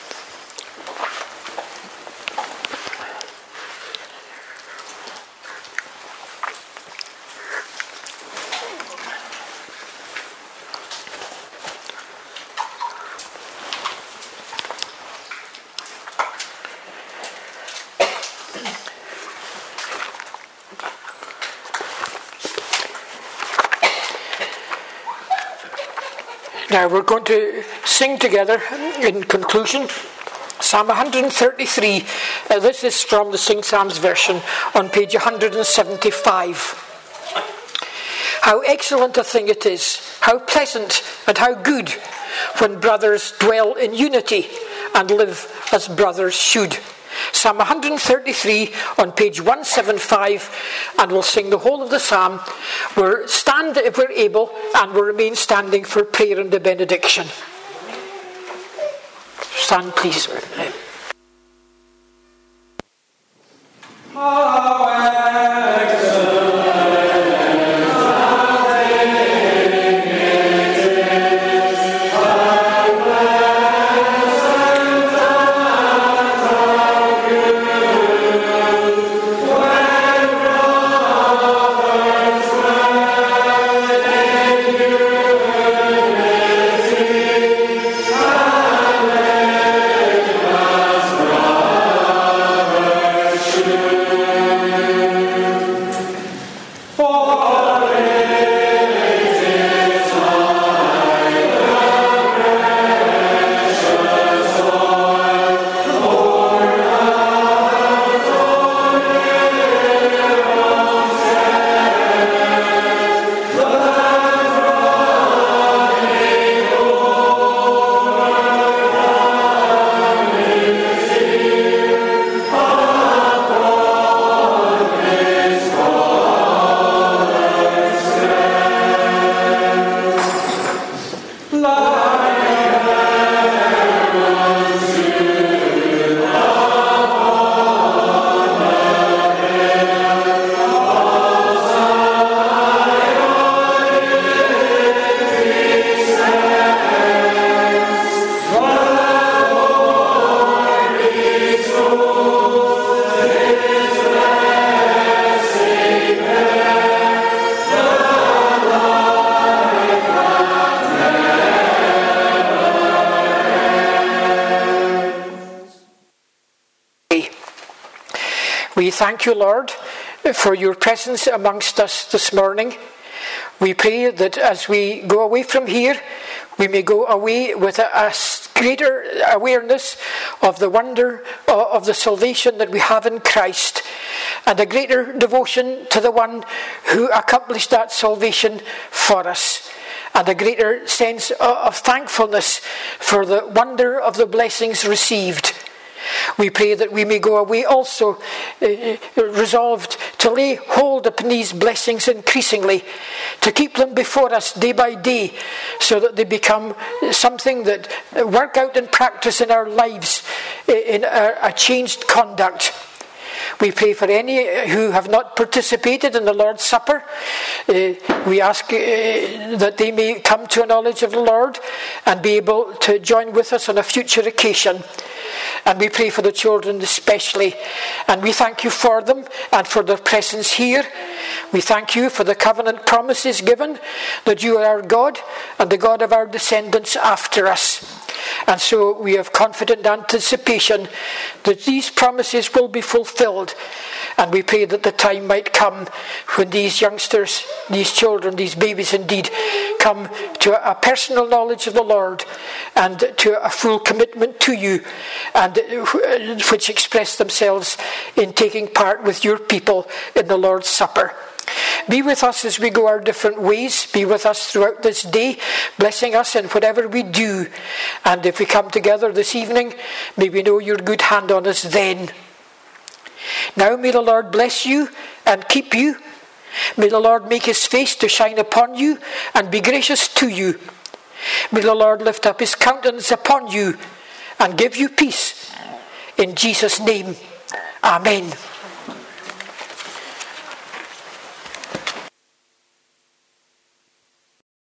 Now we're going to sing together in conclusion Psalm 133. This is from the Sing Psalms version on page 175. How excellent a thing it is, how pleasant and how good when brothers dwell in unity and live as brothers should. Psalm 133 on page 175, and we'll sing the whole of the psalm. We'll stand if we're able, and we'll remain standing for prayer and the benediction. Stand, please. How thank you, Lord, for your presence amongst us this morning. We pray that as we go away from here, we may go away with a greater awareness of the wonder of the salvation that we have in Christ, and a greater devotion to the one who accomplished that salvation for us, and a greater sense of thankfulness for the wonder of the blessings received. We pray that we may go away also resolved to lay hold upon these blessings increasingly, to keep them before us day by day, so that they become something that work out in practice in our lives, in a changed conduct. We pray for any who have not participated in the Lord's Supper. We ask that they may come to a knowledge of the Lord and be able to join with us on a future occasion. And we pray for the children especially. And we thank you for them and for their presence here. We thank you for the covenant promises given, that you are our God and the God of our descendants after us. And so we have confident anticipation that these promises will be fulfilled. And we pray that the time might come when these youngsters, these children, these babies indeed, come to a personal knowledge of the Lord and to a full commitment to you, and which express themselves in taking part with your people in the Lord's Supper. Be with us as we go our different ways. Be with us throughout this day, blessing us in whatever we do. And if we come together this evening, may we know your good hand on us then. Now may the Lord bless you and keep you. May the Lord make his face to shine upon you and be gracious to you. May the Lord lift up his countenance upon you and give you peace. In Jesus' name, amen.